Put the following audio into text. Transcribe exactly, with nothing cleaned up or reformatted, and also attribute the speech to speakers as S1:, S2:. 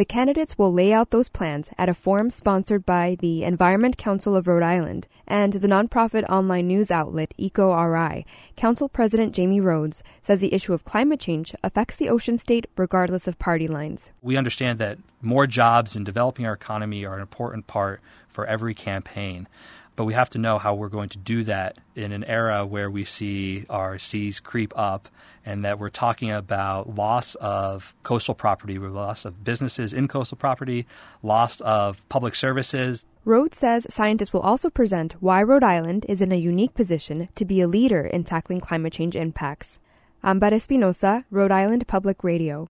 S1: The candidates will lay out those plans at a forum sponsored by the Environment Council of Rhode Island and the nonprofit online news outlet EcoRI. Council President Jamie Rhodes says the issue of climate change affects the ocean state regardless of party lines.
S2: We understand that more jobs in developing our economy are an important part for every campaign. But we have to know how we're going to do that in an era where we see our seas creep up and that we're talking about loss of coastal property, loss of businesses in coastal property, loss of public services.
S1: Rhodes says scientists will also present why Rhode Island is in a unique position to be a leader in tackling climate change impacts. Amber Espinosa, Rhode Island Public Radio.